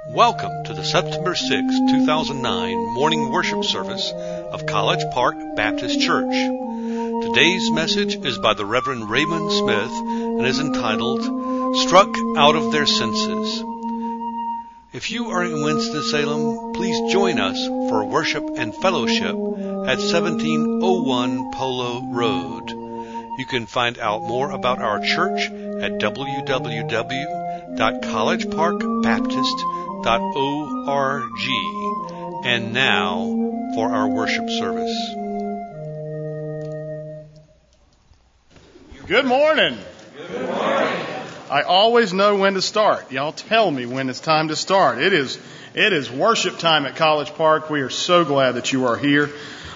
Welcome to the September 6, 2009 morning worship service of College Park Baptist Church. Today's message is by the Reverend Raymond Smith and is entitled, Struck Out of Their Senses. If you are in Winston-Salem, please join us for worship and fellowship at 1701 Polo Road. You can find out more about our church at www.collegeparkbaptist.org. And now for our worship service. Good morning. Good morning. I always know when to start. Y'all tell me when it's time to start. It is worship time at College Park. We are so glad that you are here.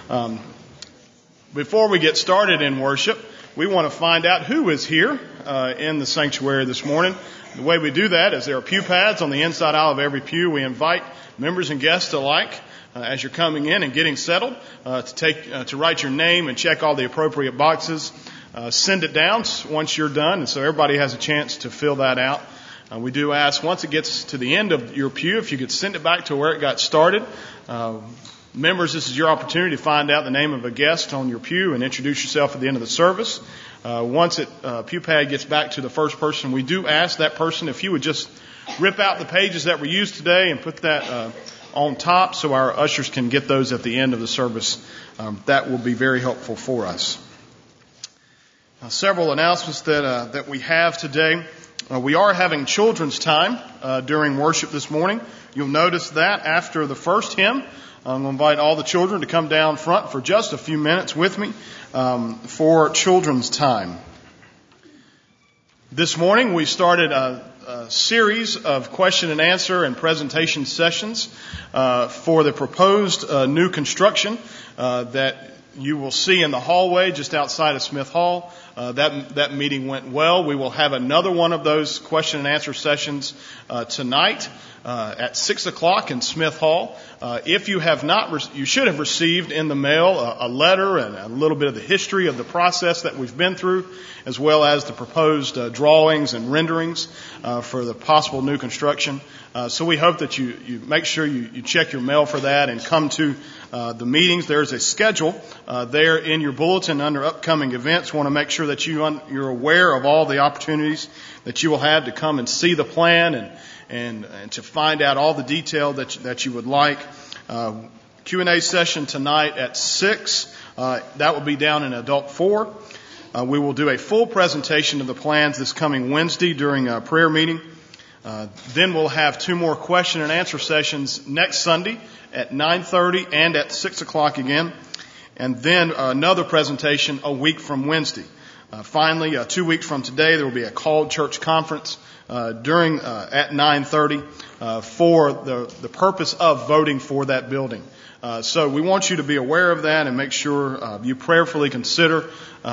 Before we get started in worship, we want to find out who is here in the sanctuary this morning. The way we do that is there are pew pads on the inside aisle of every pew. We invite members and guests alike as you're coming in and getting settled to write your name and check all the appropriate boxes. Send it down once you're done, and so everybody has a chance to fill that out. We do ask once it gets to the end of your pew, if you could send it back to where it got started. Members, this is your opportunity to find out the name of a guest on your pew and introduce yourself at the end of the service. Once pew pad gets back to the first person, we do ask that person if you would just rip out the pages that were used today and put that on top so our ushers can get those at the end of the service. That will be very helpful for us. Several announcements that we have today. We are having children's time during worship this morning. You'll notice that after the first hymn, I'm going to invite all the children to come down front for just a few minutes with me for children's time. This morning we started a series of question and answer and presentation sessions for the proposed new construction that you will see in the hallway just outside of Smith Hall. That meeting went well. We will have another one of those question and answer sessions tonight at 6 o'clock in Smith Hall. If you have not, you should have received in the mail a letter and a little bit of the history of the process that we've been through, as well as the proposed drawings and renderings for the possible new construction. So we hope that you make sure you check your mail for that and come to the meetings. There's a schedule there in your bulletin under upcoming events. We want to make sure that you're aware of all the opportunities that you will have to come and see the plan and to find out all the detail that you would like. Q&A session tonight at 6. That will be down in Adult 4. We will do a full presentation of the plans this coming Wednesday during a prayer meeting. Then we'll have 2 more question and answer sessions next Sunday at 9:30 and at 6 o'clock again. And then another presentation a week from Wednesday. Finally, 2 weeks from today, there will be a called church conference at 9:30 for the purpose of voting for that building. So we want you to be aware of that and make sure you prayerfully consider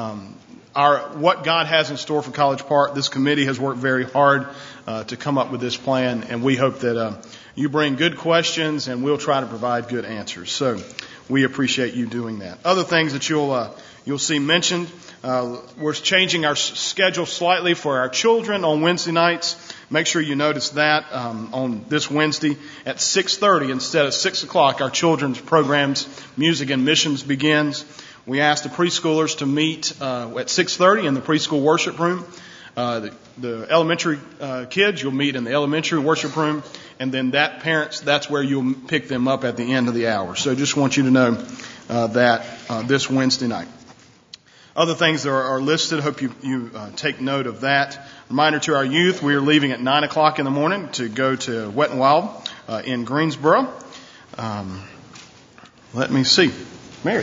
what God has in store for College Park. This committee has worked very hard to come up with this plan, and we hope that you bring good questions and we'll try to provide good answers. So we appreciate you doing that. Other things that you'll see mentioned. We're changing our schedule slightly for our children on Wednesday nights. Make sure you notice that on this Wednesday at 6:30 instead of 6 o'clock. Our children's programs, Music and Missions, begins. We asked the preschoolers to meet at 6:30 in the preschool worship room. The elementary kids, you'll meet in the elementary worship room, and then that's where you'll pick them up at the end of the hour. So just want you to know that this Wednesday night. Other things that are listed, hope you take note of that. Reminder to our youth, we are leaving at 9 o'clock in the morning to go to Wet and Wild in Greensboro. Let me see. Mary.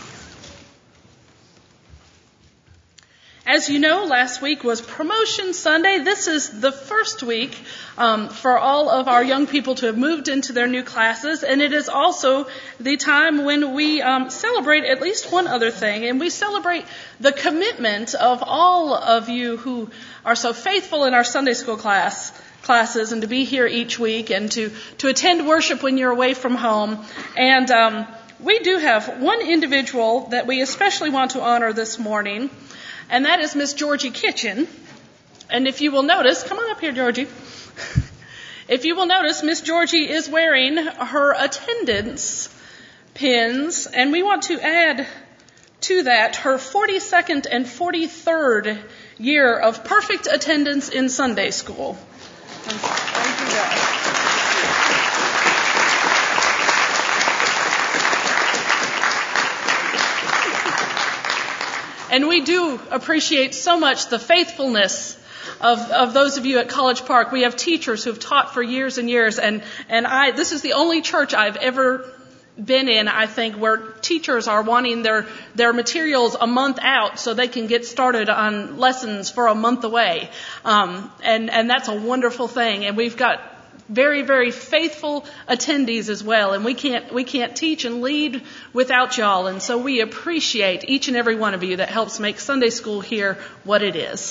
As you know, last week was Promotion Sunday. This is the first week for all of our young people to have moved into their new classes, and it is also the time when we celebrate at least one other thing, and we celebrate the commitment of all of you who are so faithful in our Sunday school classes and to be here each week and to attend worship when you're away from home. And we do have one individual that we especially want to honor this morning, and that is Miss Georgie Kitchen. And if you will notice, come on up here, Georgie. If you will notice, Miss Georgie is wearing her attendance pins, and we want to add to that her 42nd and 43rd year of perfect attendance in Sunday school. Thank you, guys. And we do appreciate so much the faithfulness of those of you at College Park. We have teachers who have taught for years and years, and this is the only church I've ever been in, I think, where teachers are wanting their materials a month out so they can get started on lessons for a month away. And that's a wonderful thing. And we've got very, very faithful attendees as well. And we can't teach and lead without y'all. And so we appreciate each and every one of you that helps make Sunday school here what it is.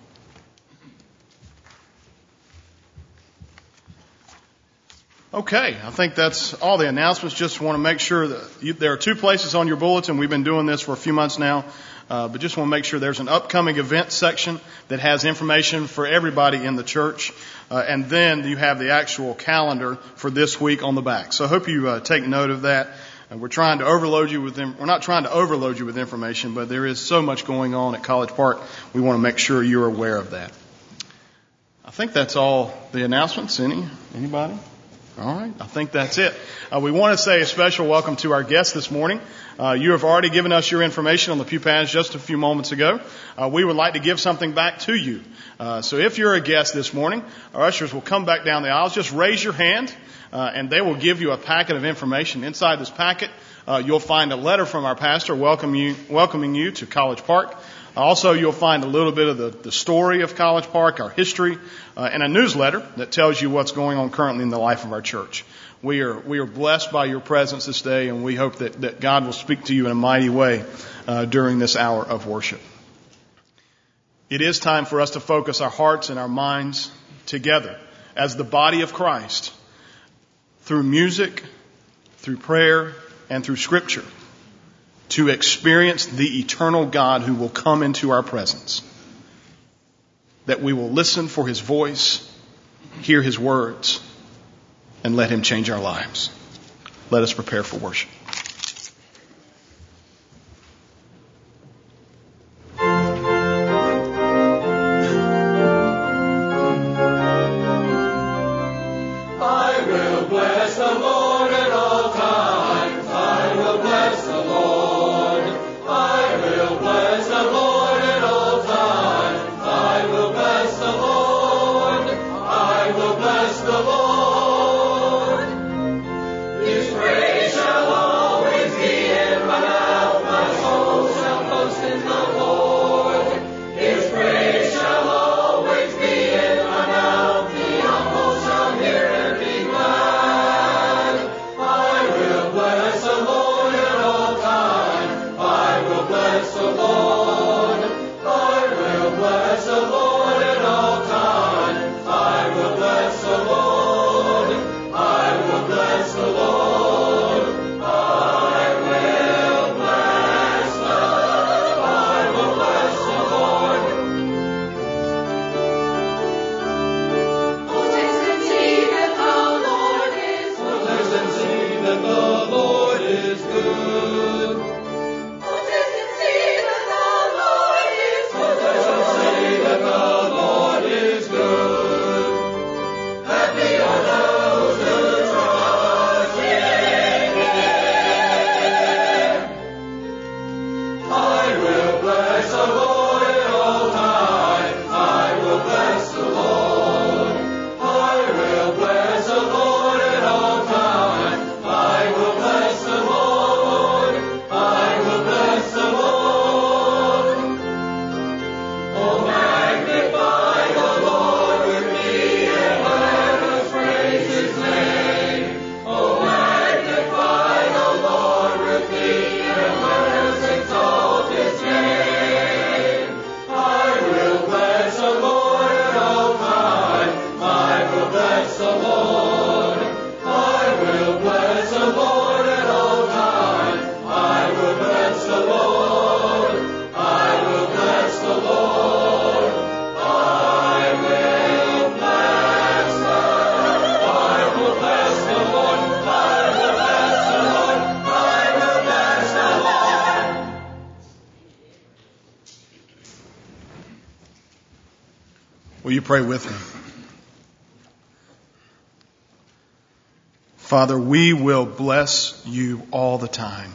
Okay, I think that's all the announcements. Just want to make sure that there are 2 places on your bulletin. We've been doing this for a few months now, but just want to make sure there's an upcoming event section that has information for everybody in the church, and then you have the actual calendar for this week on the back. So I hope you take note of that. We're trying to overload you with We're not trying to overload you with information, but there is so much going on at College Park. We want to make sure you're aware of that. I think that's all the announcements. Anybody? All right, I think that's it. We want to say a special welcome to our guests this morning. You have already given us your information on the pew pads just a few moments ago. We would like to give something back to you. So if you're a guest this morning, our ushers will come back down the aisles. Just raise your hand, and they will give you a packet of information. Inside this packet, you'll find a letter from our pastor welcoming you to College Park. Also, you'll find a little bit of the story of College Park, our history, and a newsletter that tells you what's going on currently in the life of our church. We are blessed by your presence this day, and we hope that God will speak to you in a mighty way during this hour of worship. It is time for us to focus our hearts and our minds together as the body of Christ through music, through prayer, and through Scripture, to experience the eternal God who will come into our presence. That we will listen for His voice, hear His words, and let Him change our lives. Let us prepare for worship. Will you pray with me? Father, we will bless you all the time.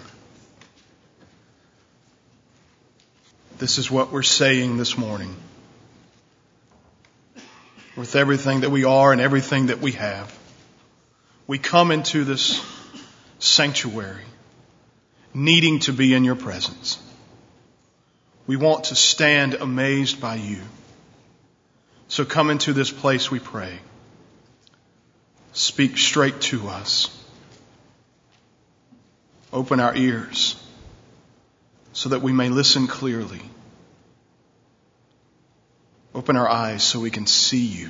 This is what we're saying this morning. With everything that we are and everything that we have, we come into this sanctuary needing to be in your presence. We want to stand amazed by you. So come into this place, we pray. Speak straight to us. Open our ears so that we may listen clearly. Open our eyes so we can see you.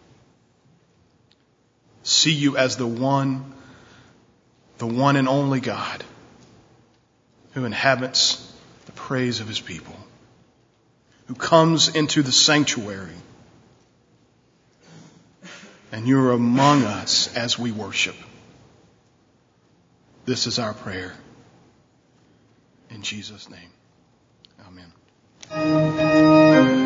See you as the one and only God who inhabits the praise of his people, who comes into the sanctuary, and you're among us as we worship. This is our prayer. In Jesus' name, amen.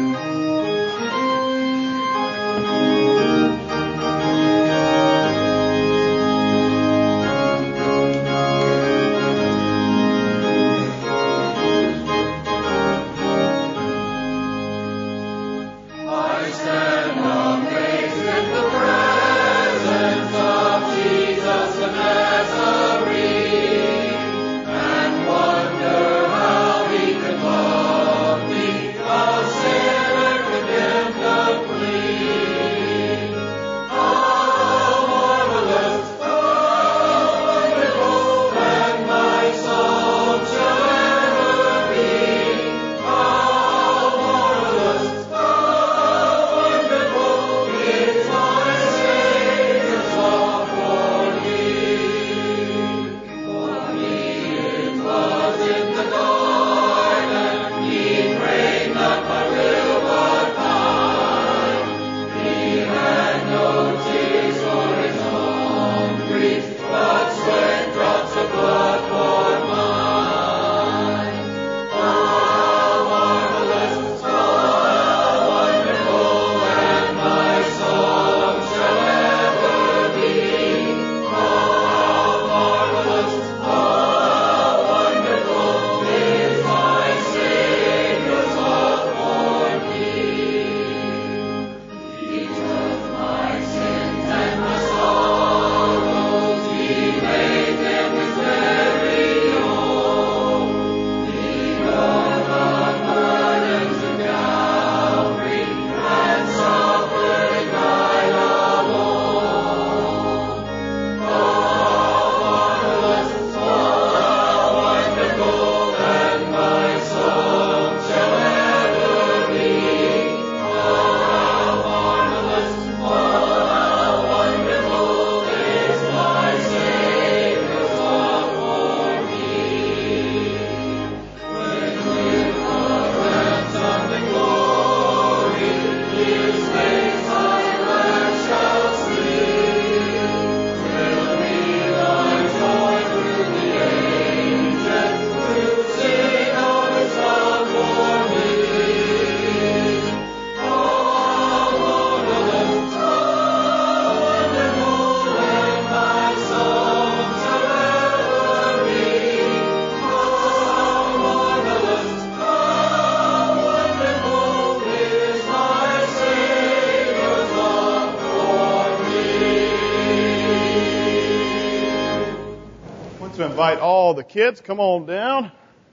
Invite all the kids. Come on down.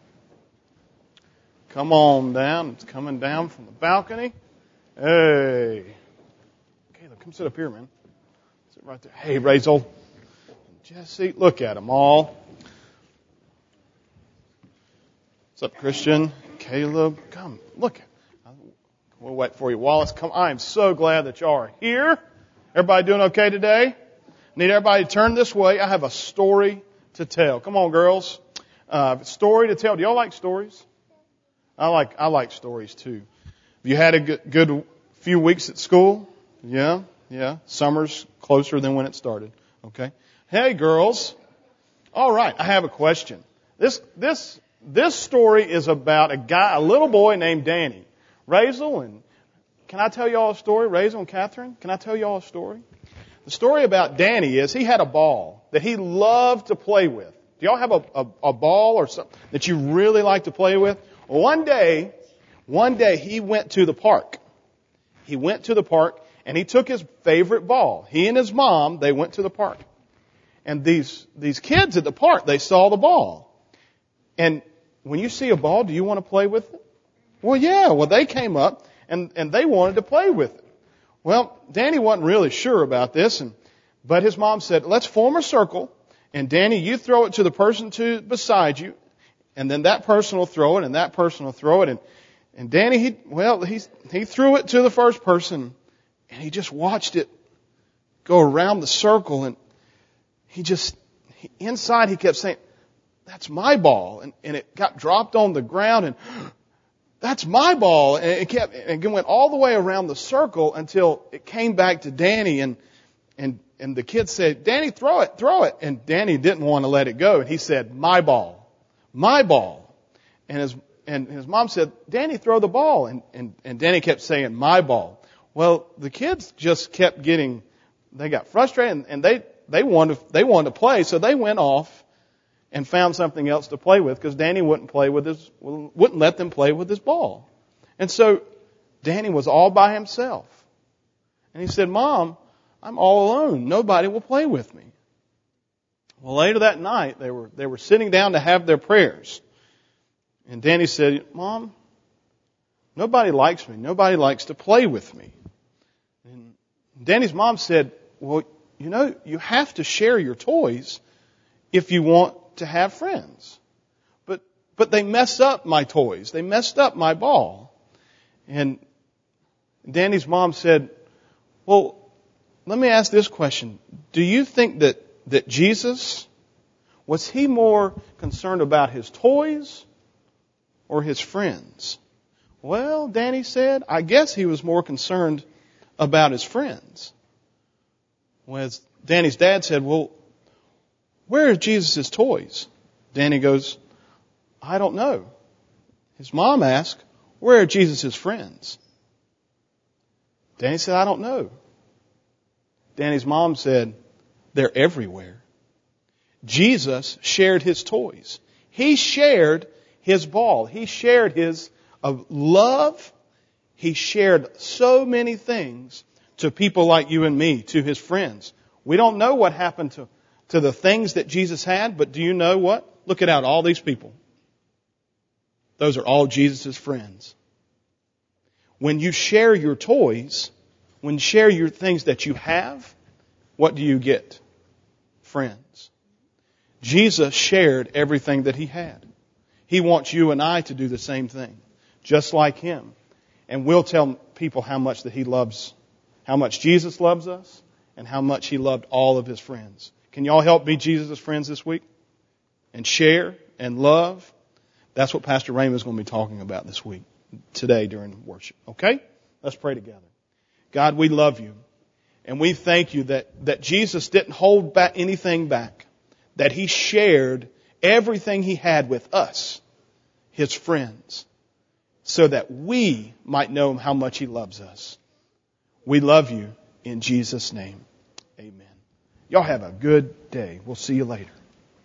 Come on down. It's coming down from the balcony. Hey. Caleb, come sit up here, man. Sit right there. Hey, Rachel. Jesse, look at them all. What's up, Christian? Caleb, come. Look. We'll wait for you. Wallace, come. I am so glad that y'all are here. Everybody doing okay today? Need everybody to turn this way. I have a story to tell. Come on, girls. Story to tell. Do y'all like stories? I like stories too. Have you had a good few weeks at school? Yeah. Summer's closer than when it started. Okay. Hey, girls. All right. I have a question. This story is about a little boy named Danny. Razel and can I tell you all a story? Raisel and Catherine, can I tell you all a story? The story about Danny is he had a ball that he loved to play with. Do y'all have a ball or something that you really like to play with? Well, one day he went to the park. He went to the park and he took his favorite ball. He and his mom, they went to the park. And these kids at the park, they saw the ball. And when you see a ball, do you want to play with it? Well, yeah. Well, they came up and they wanted to play with it. Well, Danny wasn't really sure about this, but his mom said, let's form a circle, and Danny, you throw it to the person beside you, and then that person will throw it, and that person will throw it, and Danny, he threw it to the first person, and he just watched it go around the circle, and inside he kept saying, that's my ball, and it got dropped on the ground, and that's my ball. And it went all the way around the circle until it came back to Danny, and the kids said, Danny, throw it. And Danny didn't want to let it go. And he said, my ball. And his mom said, Danny, throw the ball. And Danny kept saying, my ball. Well, the kids just kept they got frustrated, and they wanted to play, so they went off and found something else to play with, because Danny wouldn't let them play with his ball. And so Danny was all by himself. And he said, Mom, I'm all alone. Nobody will play with me. Well, later that night, they were sitting down to have their prayers. And Danny said, Mom, nobody likes me. Nobody likes to play with me. And Danny's mom said, well, you have to share your toys if you want to have friends. But they mess up my toys. They messed up my ball. And Danny's mom said, well, let me ask this question. Do you think that Jesus, was he more concerned about his toys or his friends? Well, Danny said, I guess he was more concerned about his friends. Well, Danny's dad said, well, where are Jesus' toys? Danny goes, I don't know. His mom asked, where are Jesus' friends? Danny said, I don't know. Danny's mom said, they're everywhere. Jesus shared his toys. He shared his ball. He shared his love. He shared so many things to people like you and me, to his friends. We don't know what happened to the things that Jesus had, but do you know what? Look at all these people. Those are all Jesus' friends. When you share your toys, when you share your things that you have, what do you get? Friends. Jesus shared everything that he had. He wants you and I to do the same thing, just like him. And we'll tell people how much that he loves, how much Jesus loves us, and how much he loved all of his friends. Can y'all help be Jesus' friends this week? And share and love? That's what Pastor Raymond is going to be talking about today during worship. Okay? Let's pray together. God, we love you. And we thank you that Jesus didn't hold back anything back. That he shared everything he had with us, his friends, so that we might know how much he loves us. We love you in Jesus' name. Amen. Y'all have a good day. We'll see you later.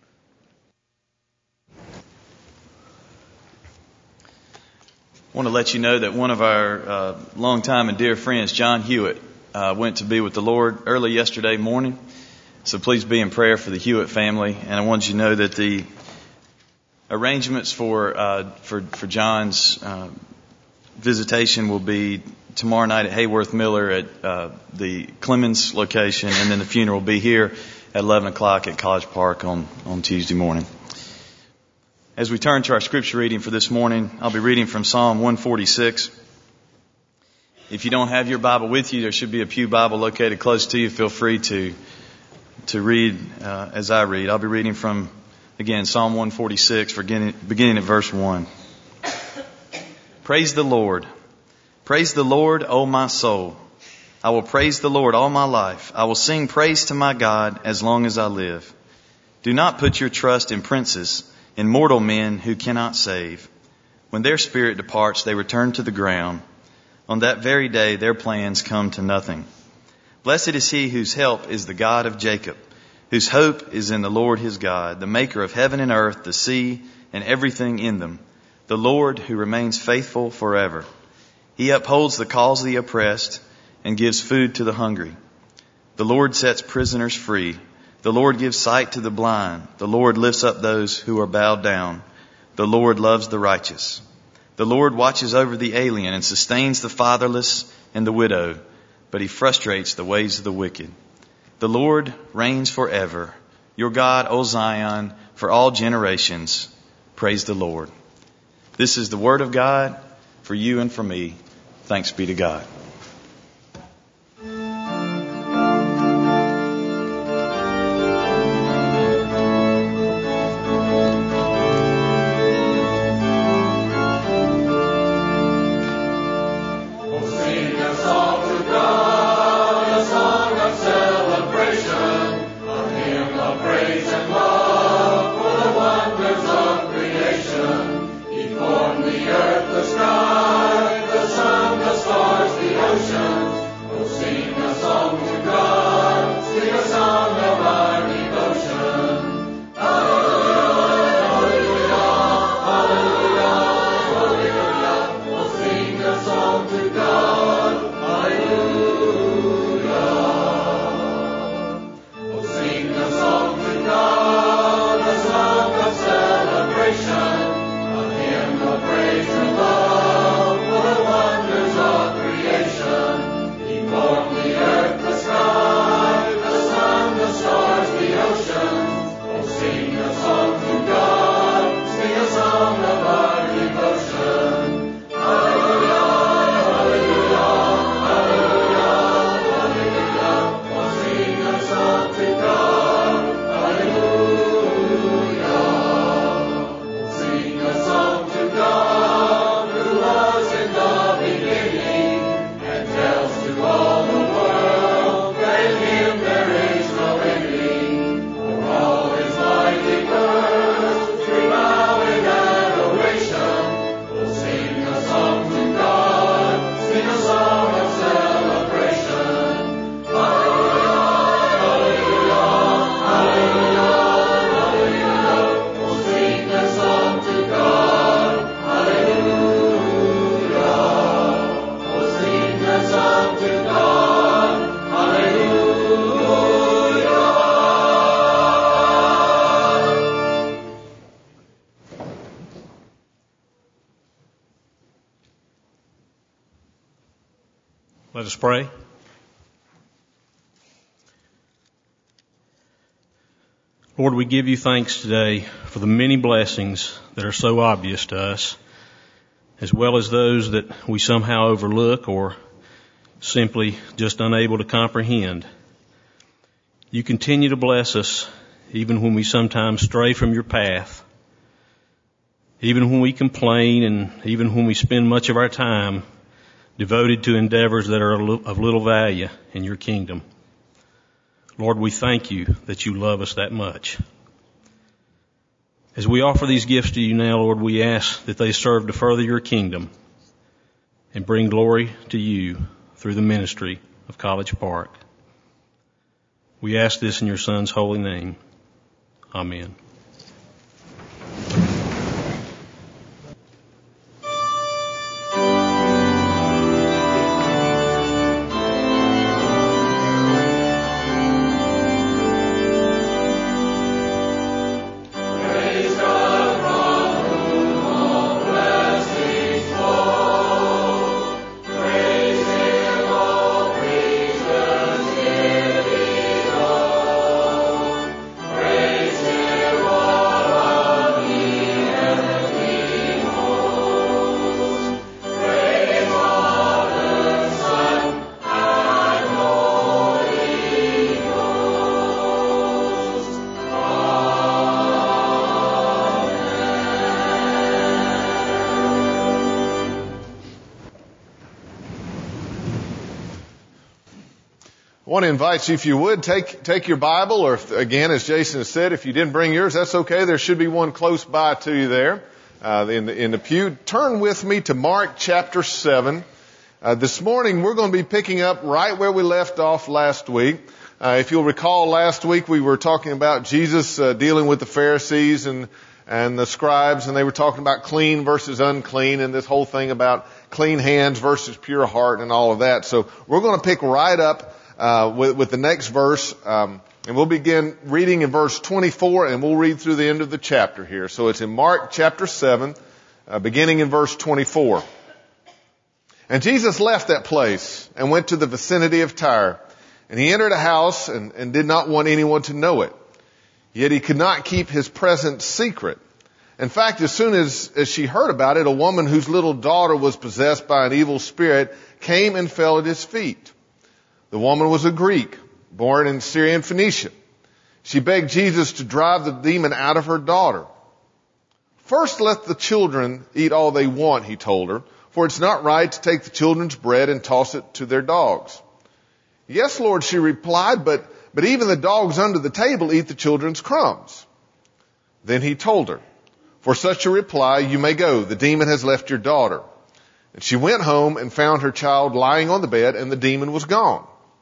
I want to let you know that one of our longtime and dear friends, John Hewitt, went to be with the Lord early yesterday morning. So please be in prayer for the Hewitt family. And I want you to know that the arrangements for John's visitation will be tomorrow night at Hayworth Miller at the Clemens location, and then the funeral will be here at 11 o'clock at College Park on Tuesday morning. As we turn to our scripture reading for this morning, I'll be reading from Psalm 146. If you don't have your Bible with you, there should be a pew Bible located close to you. Feel free to read as I read. I'll be reading from, again, Psalm 146, beginning at verse 1. Praise the Lord. Praise the Lord, O my soul. I will praise the Lord all my life. I will sing praise to my God as long as I live. Do not put your trust in princes, in mortal men who cannot save. When their spirit departs, they return to the ground. On that very day, their plans come to nothing. Blessed is he whose help is the God of Jacob, whose hope is in the Lord his God, the maker of heaven and earth, the sea, and everything in them, the Lord who remains faithful forever. He upholds the cause of the oppressed and gives food to the hungry. The Lord sets prisoners free. The Lord gives sight to the blind. The Lord lifts up those who are bowed down. The Lord loves the righteous. The Lord watches over the alien and sustains the fatherless and the widow, but he frustrates the ways of the wicked. The Lord reigns forever. Your God, O Zion, for all generations. Praise the Lord. This is the word of God for you and for me. Thanks be to God. Let us pray. Lord, we give you thanks today for the many blessings that are so obvious to us, as well as those that we somehow overlook or simply just unable to comprehend. You continue to bless us even when we sometimes stray from your path, even when we complain, and even when we spend much of our time devoted to endeavors that are of little value in your kingdom. Lord, we thank you that you love us that much. As we offer these gifts to you now, Lord, we ask that they serve to further your kingdom and bring glory to you through the ministry of College Park. We ask this in your Son's holy name. Amen. I want to invite you, if you would, take your Bible, or if, again, as Jason has said, if you didn't bring yours, that's okay. There should be one close by to you there in the pew. Turn with me to Mark chapter 7. This morning we're going to be picking up right where we left off last week. If you'll recall, last week we were talking about Jesus dealing with the Pharisees and the scribes, and they were talking about clean versus unclean, and this whole thing about clean hands versus pure heart and all of that. So we're going to pick right up with the next verse, and we'll begin reading in verse 24, and we'll read through the end of the chapter here. So it's in Mark chapter 7, beginning in verse 24. And Jesus left that place and went to the vicinity of Tyre. And he entered a house and did not want anyone to know it. Yet he could not keep his presence secret. In fact, as soon as she heard about it, a woman whose little daughter was possessed by an evil spirit came and fell at his feet. The woman was a Greek, born in Syrian Phoenicia. She begged Jesus to drive the demon out of her daughter. First, let the children eat all they want, he told her, for it's not right to take the children's bread and toss it to their dogs. Yes, Lord, she replied, but even the dogs under the table eat the children's crumbs. Then he told her, for such a reply, you may go. The demon has left your daughter. And she went home and found her child lying on the bed, and the demon was gone.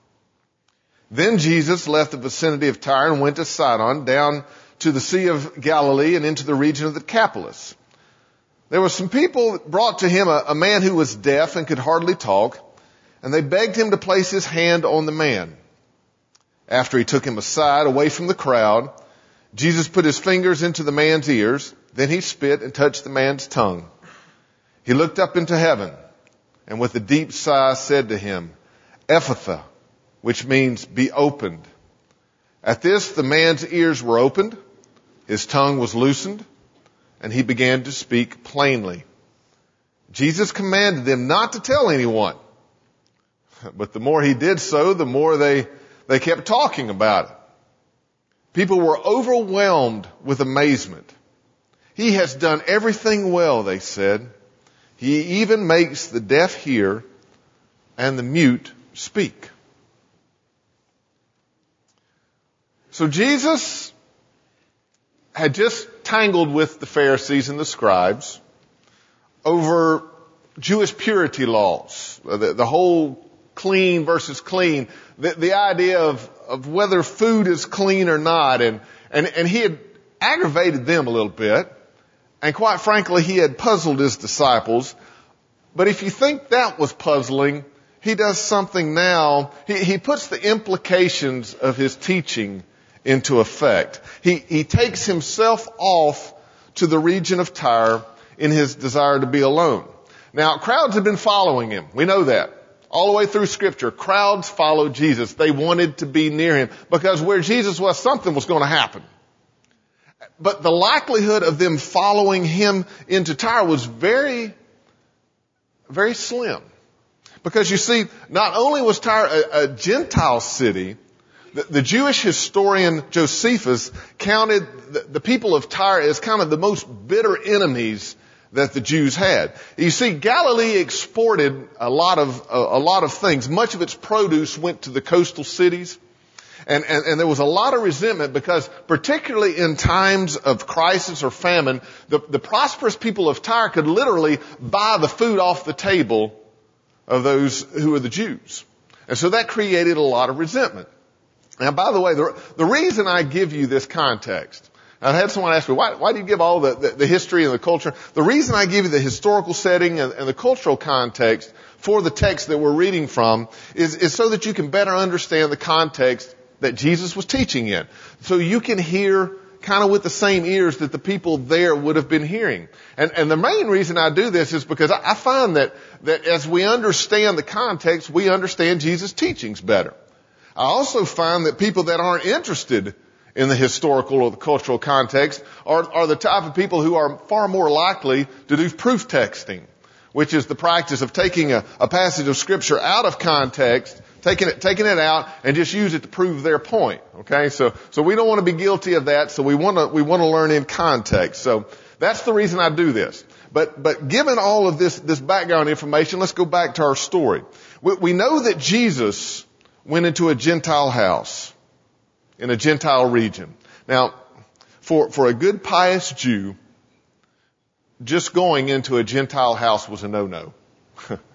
Then Jesus left the vicinity of Tyre and went to Sidon, down to the Sea of Galilee and into the region of the Decapolis. There were some people brought to him a man who was deaf and could hardly talk, and they begged him to place his hand on the man. After he took him aside, away from the crowd, Jesus put his fingers into the man's ears. Then he spit and touched the man's tongue. He looked up into heaven and with a deep sigh said to him, Ephphatha, which means be opened. At this, the man's ears were opened, his tongue was loosened, and he began to speak plainly. Jesus commanded them not to tell anyone. But the more he did so, the more they kept talking about it. People were overwhelmed with amazement. He has done everything well, they said. He even makes the deaf hear and the mute speak. So Jesus had just tangled with the Pharisees and the scribes over Jewish purity laws, the whole clean versus clean, the idea of whether food is clean or not, and he had aggravated them a little bit, and quite frankly, he had puzzled his disciples. But if you think that was puzzling, he does something now. He puts the implications of his teaching into effect. He takes himself off to the region of Tyre in his desire to be alone. Now, crowds have been following him. We know that. All the way through Scripture, crowds followed Jesus. They wanted to be near him because where Jesus was, something was going to happen. But the likelihood of them following him into Tyre was very, very slim. Because you see, not only was Tyre a Gentile city, the Jewish historian Josephus counted the people of Tyre as kind of the most bitter enemies that the Jews had. You see, Galilee exported a lot of things. Much of its produce went to the coastal cities. And there was a lot of resentment because particularly in times of crisis or famine, the prosperous people of Tyre could literally buy the food off the table of those who were the Jews. And so that created a lot of resentment. Now, by the way, the reason I give you this context, I've had someone ask me, why do you give all the history and the culture? The reason I give you the historical setting and the cultural context for the text that we're reading from is so that you can better understand the context that Jesus was teaching in. So you can hear kind of with the same ears that the people there would have been hearing. And the main reason I do this is because I find that as we understand the context, we understand Jesus' teachings better. I also find that people that aren't interested in the historical or the cultural context are the type of people who are far more likely to do proof texting, which is the practice of taking a passage of Scripture out of context, taking it out and just use it to prove their point. Okay, so we don't want to be guilty of that. So we want to learn in context. So that's the reason I do this. But given all of this background information, let's go back to our story. We know that Jesus went into a Gentile house in a Gentile region. Now, for a good pious Jew, just going into a Gentile house was a no-no.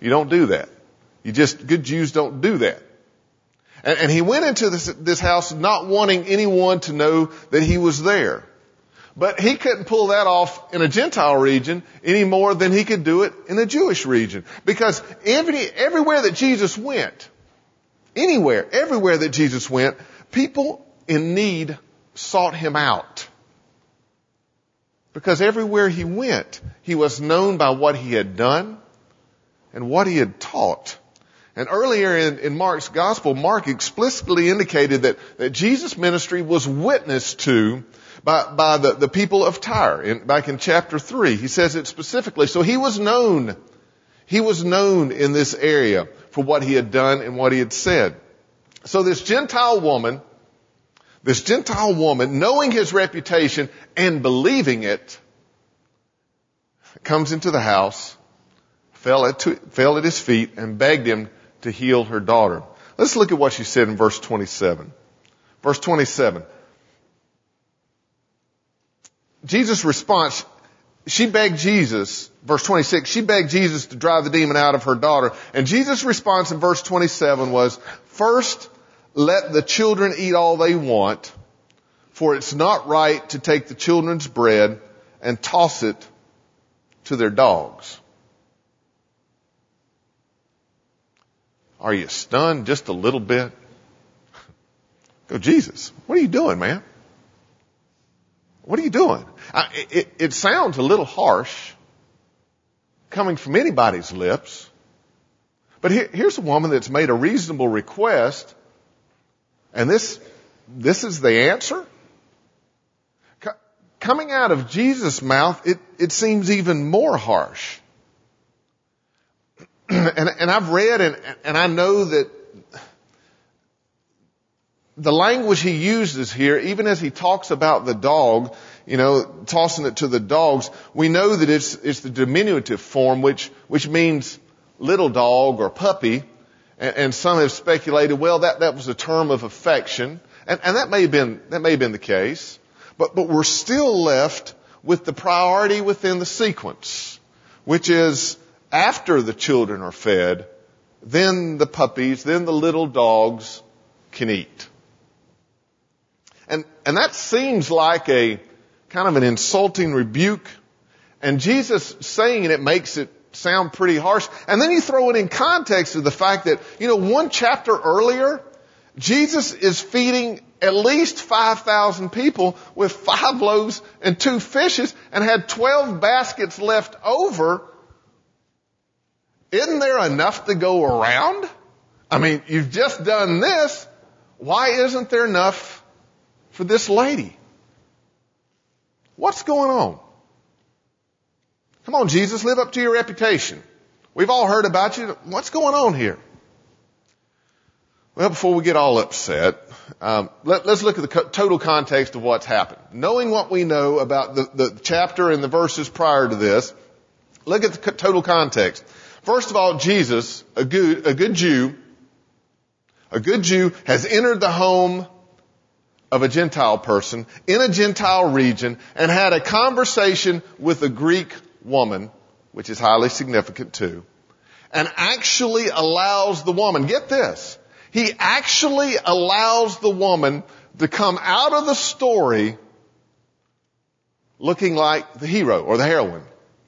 You don't do that. Good Jews don't do that. And he went into this house not wanting anyone to know that he was there. But he couldn't pull that off in a Gentile region any more than he could do it in a Jewish region. Because everywhere that Jesus went, everywhere that Jesus went, people in need sought him out. Because everywhere he went, he was known by what he had done and what he had taught. And earlier in Mark's gospel, Mark explicitly indicated that Jesus' ministry was witnessed to by the people of Tyre. Back in chapter 3, he says it specifically. So he was known. He was known in this area for what he had done and what he had said. So this Gentile woman, knowing his reputation and believing it, comes into the house, fell at his feet, and begged him to heal her daughter. Let's look at what she said in verse 27. Verse 27. Jesus' response, she begged Jesus, verse 26, she begged Jesus to drive the demon out of her daughter. And Jesus' response in verse 27 was, first, let the children eat all they want, for it's not right to take the children's bread and toss it to their dogs. Are you stunned just a little bit? Go, Jesus, what are you doing, man? What are you doing? It sounds a little harsh coming from anybody's lips. But here's a woman that's made a reasonable request. And this is the answer? Coming out of Jesus' mouth, it seems even more harsh. And I've read and I know that the language he uses here, even as he talks about the dog, tossing it to the dogs, we know that it's the diminutive form, which means little dog or puppy. And some have speculated, well, that was a term of affection. And that may have been the case. But we're still left with the priority within the sequence, which is after the children are fed, then the puppies, then the little dogs can eat. And that seems like a kind of an insulting rebuke. And Jesus saying it makes it sound pretty harsh. And then you throw it in context of the fact that, one chapter earlier, Jesus is feeding at least 5,000 people with 5 loaves and 2 fishes and had 12 baskets left over. Isn't there enough to go around? I mean, you've just done this. Why isn't there enough for this lady? What's going on? Come on, Jesus, live up to your reputation. We've all heard about you. What's going on here? Well, before we get all upset, let's look at the total context of what's happened. Knowing what we know about the chapter and the verses prior to this, look at the total context. First of all, Jesus, a good Jew, has entered the home of a Gentile person in a Gentile region and had a conversation with a Greek woman, which is highly significant too, and actually allows the woman, get this, he actually allows the woman to come out of the story looking like the hero or the heroine.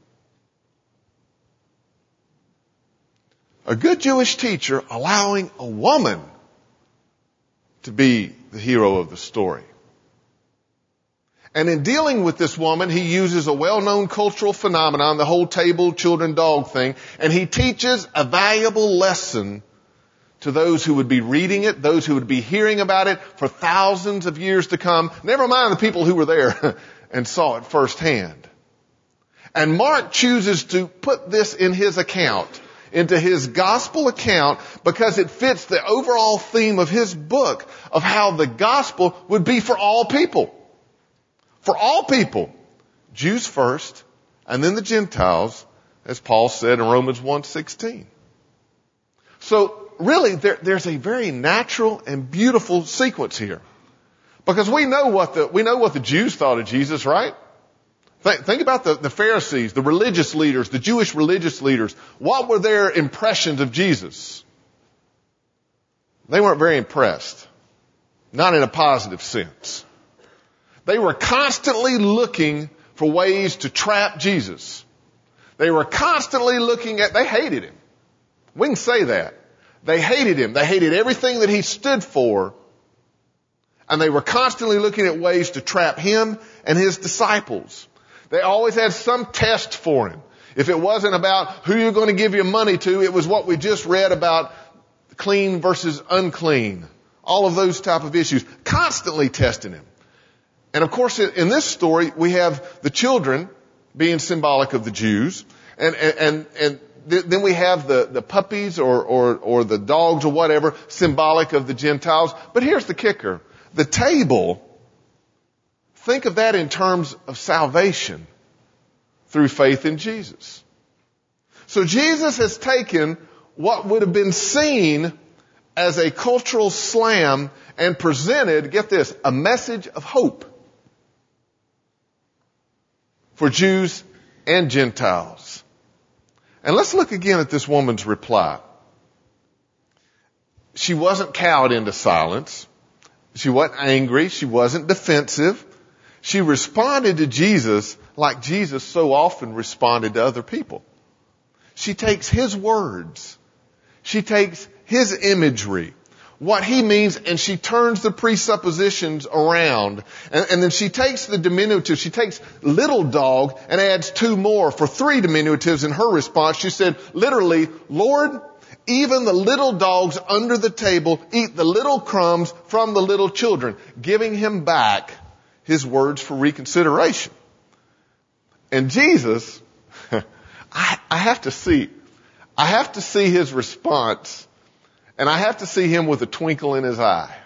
A good Jewish teacher allowing a woman to be the hero of the story. And in dealing with this woman, he uses a well-known cultural phenomenon, the whole table, children, dog thing, and he teaches a valuable lesson to those who would be reading it, those who would be hearing about it for thousands of years to come, never mind the people who were there and saw it firsthand. And Mark chooses to put this in his account, into his gospel account, because it fits the overall theme of his book of how the gospel would be for all people. For all people. Jews first, and then the Gentiles, as Paul said in Romans 1:16. So really, there's a very natural and beautiful sequence here. Because we know what the Jews thought of Jesus, right? Think about the Pharisees, the religious leaders, the Jewish religious leaders. What were their impressions of Jesus? They weren't very impressed. Not in a positive sense. They were constantly looking for ways to trap Jesus. They were constantly they hated him. We can say that. They hated him. They hated everything that he stood for. And they were constantly looking at ways to trap him and his disciples. They always had some test for him. If it wasn't about who you're going to give your money to, it was what we just read about clean versus unclean. All of those type of issues. Constantly testing him. And of course, in this story, we have the children being symbolic of the Jews. And then we have the puppies or the dogs or whatever, symbolic of the Gentiles. But here's the kicker. The table, think of that in terms of salvation through faith in Jesus. So Jesus has taken what would have been seen as a cultural slam and presented, get this, a message of hope for Jews and Gentiles. And let's look again at this woman's reply. She wasn't cowed into silence. She wasn't angry. She wasn't defensive. She responded to Jesus like Jesus so often responded to other people. She takes his words. She takes his imagery, what he means, and she turns the presuppositions around. And then she takes the diminutive. She takes little dog and adds two more for three diminutives in her response. She said, literally, Lord, even the little dogs under the table eat the little crumbs from the little children, giving him back his words for reconsideration. And Jesus, I have to see his response, and I have to see him with a twinkle in his eye.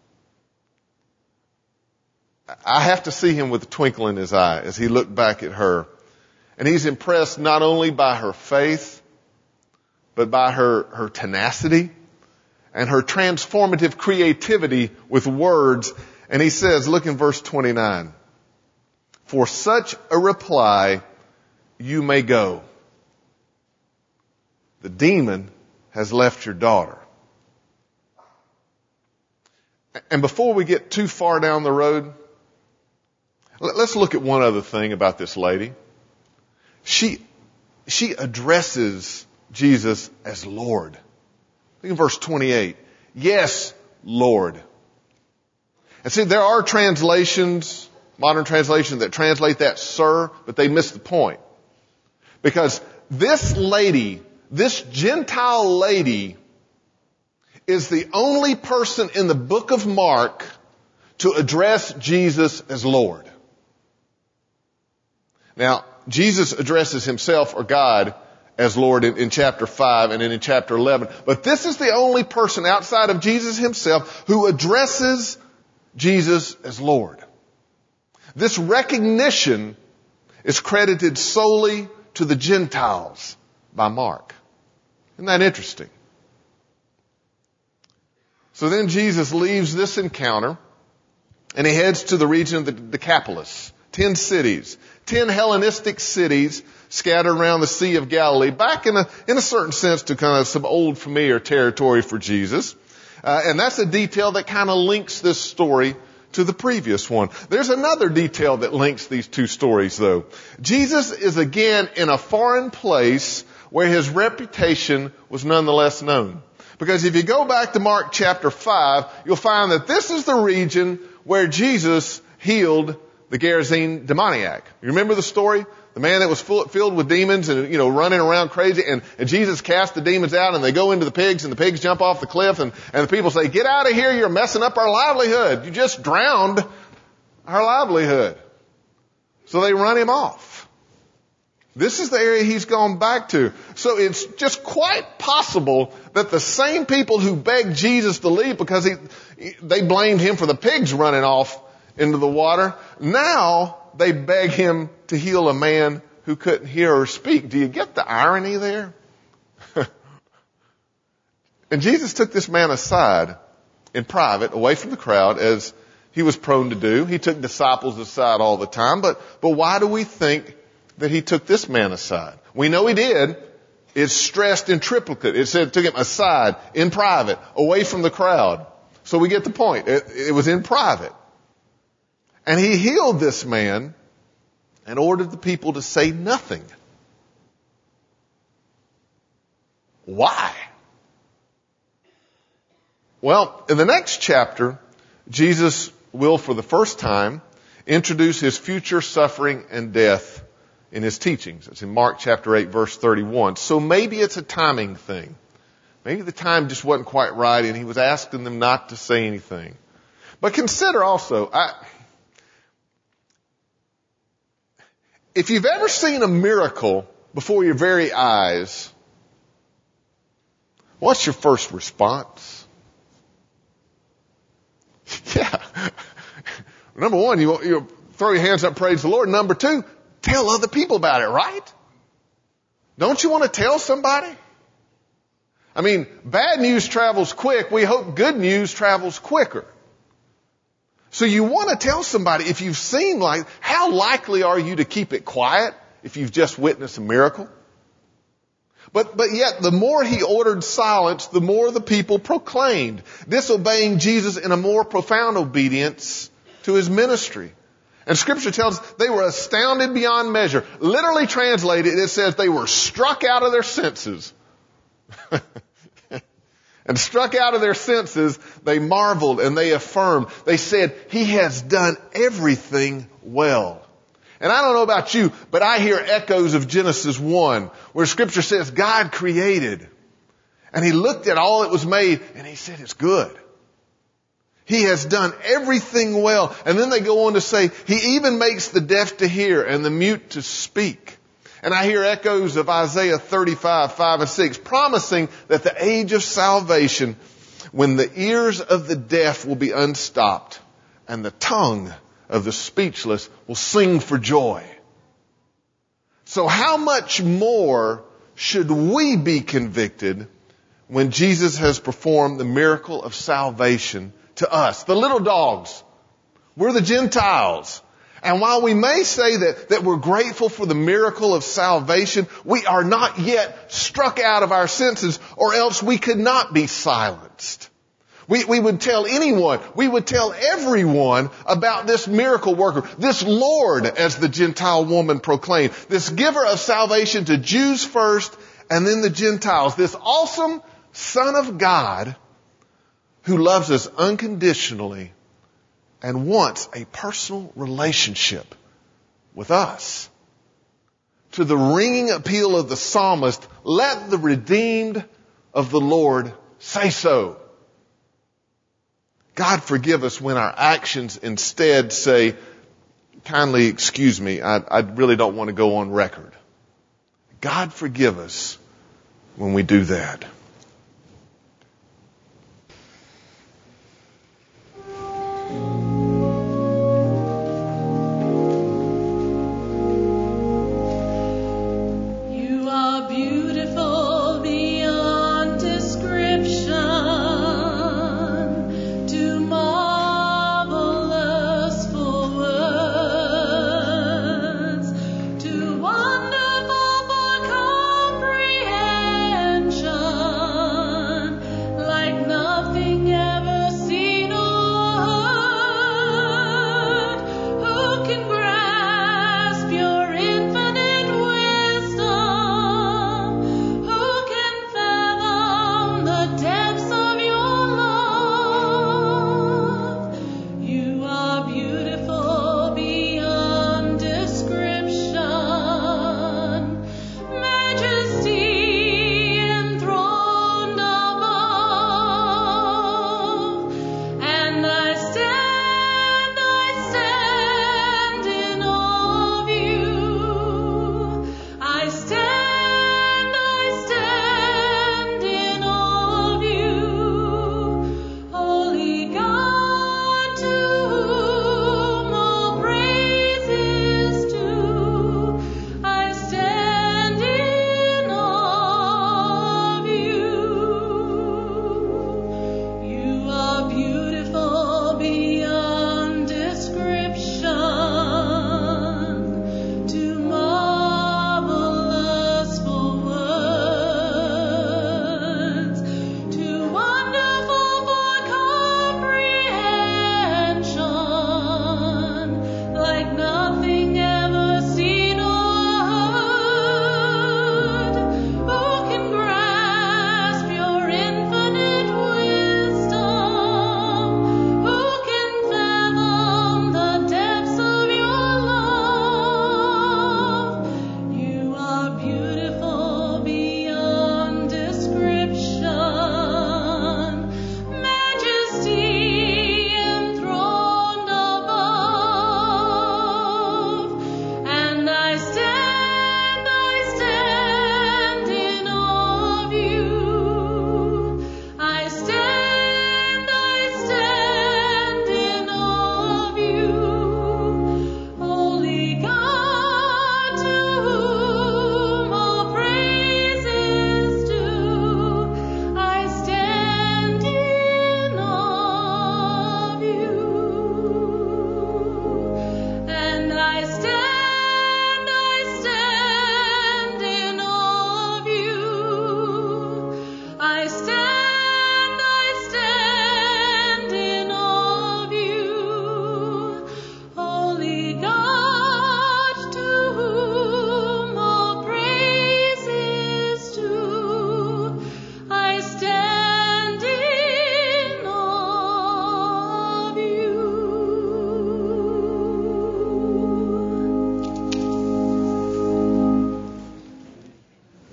I have to see him with a twinkle in his eye as he looked back at her. And he's impressed not only by her faith, but by her tenacity and her transformative creativity with words. And he says, look in verse 29, for such a reply, you may go. The demon has left your daughter. And before we get too far down the road, let's look at one other thing about this lady. She addresses Jesus as Lord. Look in verse 28. Yes, Lord. And see, there are translations, modern translations, that translate that sir, but they miss the point. Because this lady, this Gentile lady, is the only person in the book of Mark to address Jesus as Lord. Now, Jesus addresses himself or God as Lord in chapter 5 and then in chapter 11. But this is the only person outside of Jesus himself who addresses Jesus as Lord. This recognition is credited solely to the Gentiles by Mark. Isn't that interesting? So then Jesus leaves this encounter and he heads to the region of the Decapolis. 10 cities. 10 Hellenistic cities scattered around the Sea of Galilee, back in a certain sense to kind of some old familiar territory for Jesus. And that's a detail that kind of links this story to the previous one. There's another detail that links these two stories though. Jesus is again in a foreign place where his reputation was nonetheless known. Because if you go back to Mark chapter 5, you'll find that this is the region where Jesus healed the Gerasene demoniac. You remember the story? The man that was filled with demons and, running around crazy. And Jesus cast the demons out and they go into the pigs and the pigs jump off the cliff and the people say, get out of here, you're messing up our livelihood. You just drowned our livelihood. So they run him off. This is the area he's gone back to. So it's just quite possible that the same people who begged Jesus to leave because they blamed him for the pigs running off into the water, now they beg him to heal a man who couldn't hear or speak. Do you get the irony there? And Jesus took this man aside in private, away from the crowd, as he was prone to do. He took disciples aside all the time. But why do we think that he took this man aside? We know he did. It's stressed in triplicate. It said it took him aside, in private, away from the crowd. So we get the point. It was in private. And he healed this man and ordered the people to say nothing. Why? Well, in the next chapter, Jesus will, for the first time, introduce his future suffering and death in his teachings. It's in Mark chapter 8, verse 31. So maybe it's a timing thing. Maybe the time just wasn't quite right and he was asking them not to say anything. But consider also, if you've ever seen a miracle before your very eyes, what's your first response? Yeah. Number one, you throw your hands up, praise the Lord. Number two, tell other people about it, right? Don't you want to tell somebody? I mean, bad news travels quick. We hope good news travels quicker. So you want to tell somebody if you've seen how likely are you to keep it quiet if you've just witnessed a miracle? But yet the more he ordered silence, the more the people proclaimed, disobeying Jesus in a more profound obedience to his ministry. And Scripture tells us they were astounded beyond measure. Literally translated, it says they were struck out of their senses. And struck out of their senses, they marveled and they affirmed. They said, he has done everything well. And I don't know about you, but I hear echoes of Genesis 1, where Scripture says God created. And he looked at all that was made and he said, it's good. He has done everything well. And then they go on to say, he even makes the deaf to hear and the mute to speak. And I hear echoes of Isaiah 35, 5 and 6, promising that the age of salvation, when the ears of the deaf will be unstopped and the tongue of the speechless will sing for joy. So how much more should we be convicted when Jesus has performed the miracle of salvation to us, the little dogs? We're the Gentiles. And while we may say that we're grateful for the miracle of salvation, we are not yet struck out of our senses, or else we could not be silenced. We would tell anyone, we would tell everyone about this miracle worker, this Lord, as the Gentile woman proclaimed, this giver of salvation to Jews first and then the Gentiles, this awesome Son of God who loves us unconditionally and wants a personal relationship with us. To the ringing appeal of the psalmist, let the redeemed of the Lord say so. God forgive us when our actions instead say, kindly excuse me, I really don't want to go on record. God forgive us when we do that. Wonderful for comprehension.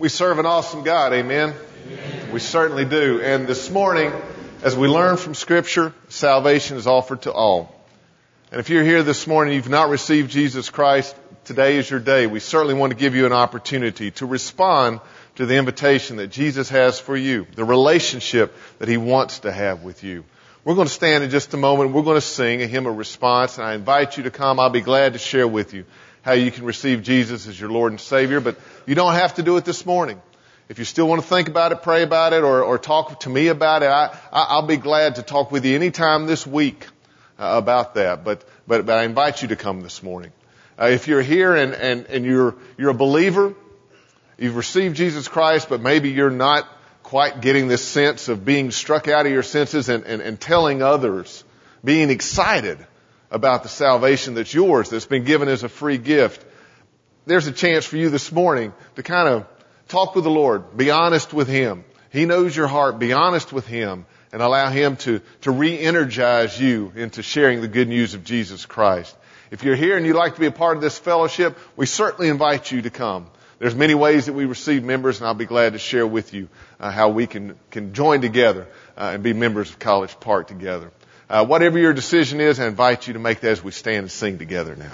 We serve an awesome God, amen? Amen? We certainly do. And this morning, as we learn from Scripture, salvation is offered to all. And if you're here this morning and you've not received Jesus Christ, today is your day. We certainly want to give you an opportunity to respond to the invitation that Jesus has for you, the relationship that He wants to have with you. We're going to stand in just a moment. We're going to sing a hymn of response, and I invite you to come. I'll be glad to share with you how you can receive Jesus as your Lord and Savior, but you don't have to do it this morning. If you still want to think about it, pray about it, or talk to me about it, I'll be glad to talk with you anytime this week about that. But I invite you to come this morning. If you're here and you're a believer, you've received Jesus Christ, but maybe you're not quite getting this sense of being struck out of your senses and telling others, being excited about the salvation that's yours, that's been given as a free gift, there's a chance for you this morning to kind of talk with the Lord, be honest with Him. He knows your heart. Be honest with Him and allow Him to re-energize you into sharing the good news of Jesus Christ. If you're here and you'd like to be a part of this fellowship, we certainly invite you to come. There's many ways that we receive members, and I'll be glad to share with you how we can join together and be members of College Park together. Whatever your decision is, I invite you to make that as we stand and sing together now.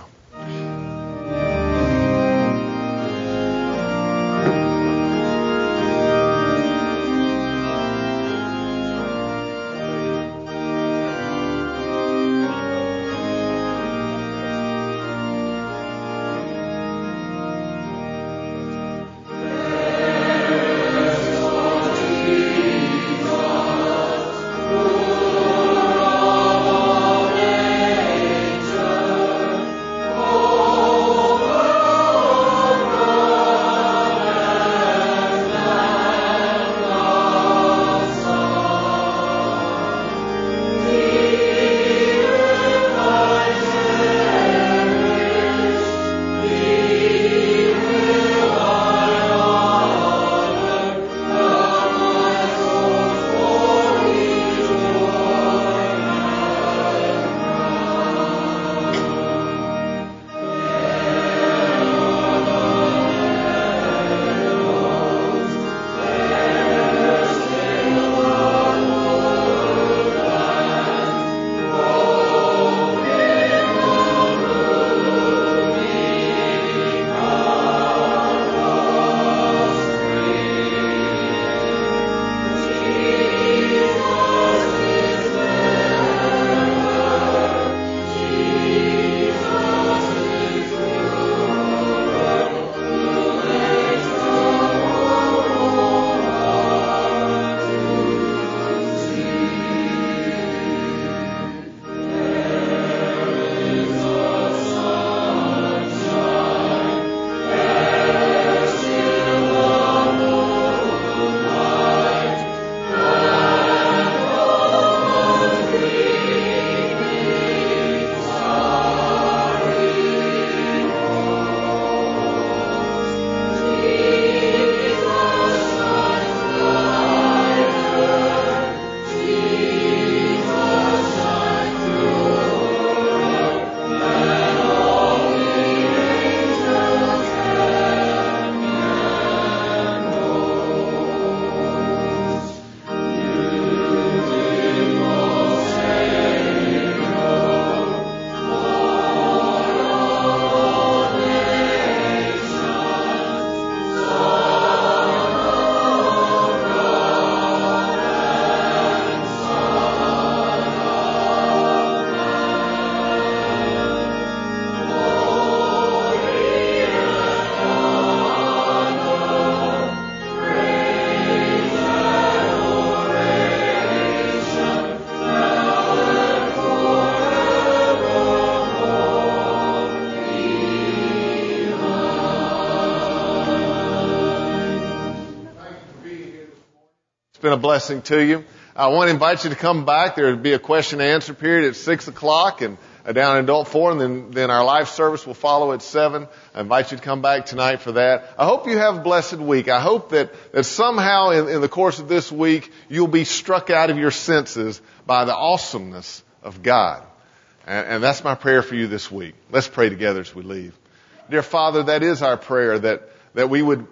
It's been a blessing to you. I want to invite you to come back. There will be a question and answer period at 6 o'clock and down in Adult Forum, and then our life service will follow at 7. I invite you to come back tonight for that. I hope you have a blessed week. I hope that somehow in the course of this week you'll be struck out of your senses by the awesomeness of God. And that's my prayer for you this week. Let's pray together as we leave. Dear Father, that is our prayer, that we would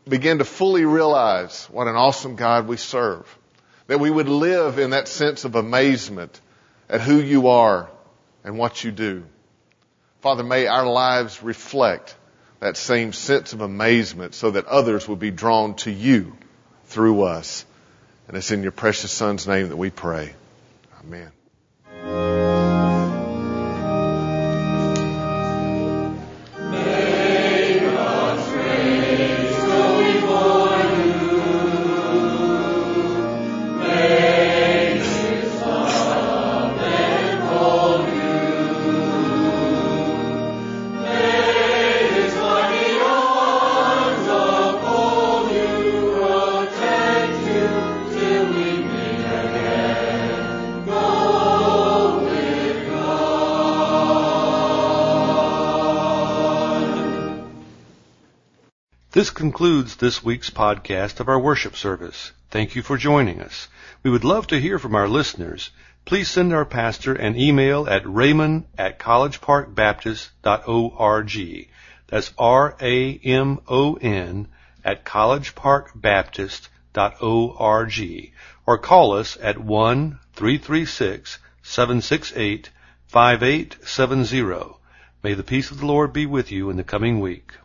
begin to fully realize what an awesome God we serve. That we would live in that sense of amazement at who you are and what you do. Father, may our lives reflect that same sense of amazement so that others will be drawn to you through us. And it's in your precious Son's name that we pray. Amen. This concludes this week's podcast of our worship service. Thank you for joining us. We would love to hear from our listeners. Please send our pastor an email at raymond@collegeparkbaptist.org. That's RAMON @collegeparkbaptist.org. Or call us at 1-336-768-5870. May the peace of the Lord be with you in the coming week.